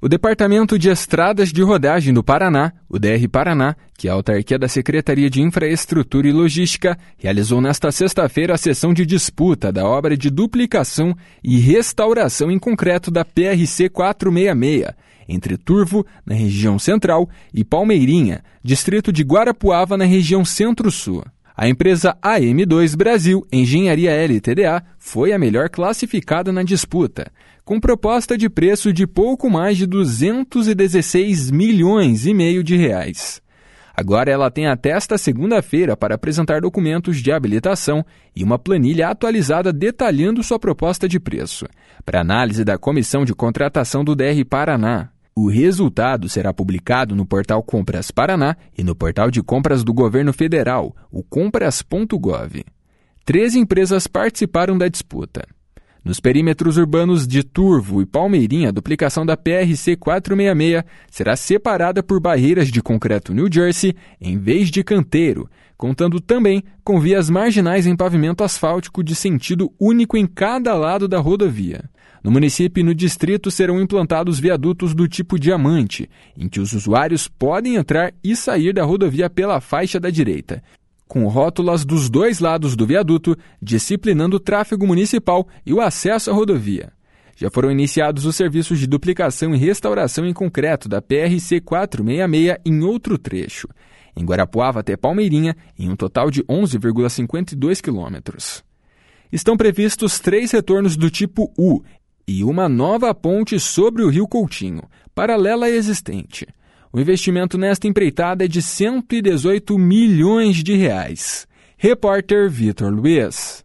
O Departamento de Estradas de Rodagem do Paraná, o DR Paraná, que é a autarquia da Secretaria de Infraestrutura e Logística, realizou nesta sexta-feira a sessão de disputa da obra de duplicação e restauração em concreto da PRC 466, entre Turvo, na região central, e Palmeirinha, distrito de Guarapuava, na região centro-sul. A empresa AM2 Brasil Engenharia Ltda foi a melhor classificada na disputa, com proposta de preço de pouco mais de 216 milhões e meio de reais. Agora ela tem até esta segunda-feira para apresentar documentos de habilitação e uma planilha atualizada detalhando sua proposta de preço, para análise da Comissão de Contratação do DR Paraná. O resultado será publicado no portal Compras Paraná e no portal de compras do Governo Federal, o compras.gov. 13 empresas participaram da disputa. Nos perímetros urbanos de Turvo e Palmeirinha, a duplicação da PRC 466 será separada por barreiras de concreto New Jersey em vez de canteiro, contando também com vias marginais em pavimento asfáltico de sentido único em cada lado da rodovia. No município e no distrito serão implantados viadutos do tipo diamante, em que os usuários podem entrar e sair da rodovia pela faixa da direita, com rótulas dos dois lados do viaduto, disciplinando o tráfego municipal e o acesso à rodovia. Já foram iniciados os serviços de duplicação e restauração em concreto da PRC 466 em outro trecho, em Guarapuava até Palmeirinha, em um total de 11,52 quilômetros. Estão previstos 3 retornos do tipo U e uma nova ponte sobre o Rio Coutinho, paralela à existente. O investimento nesta empreitada é de 118 milhões de reais. Repórter Vitor Luiz.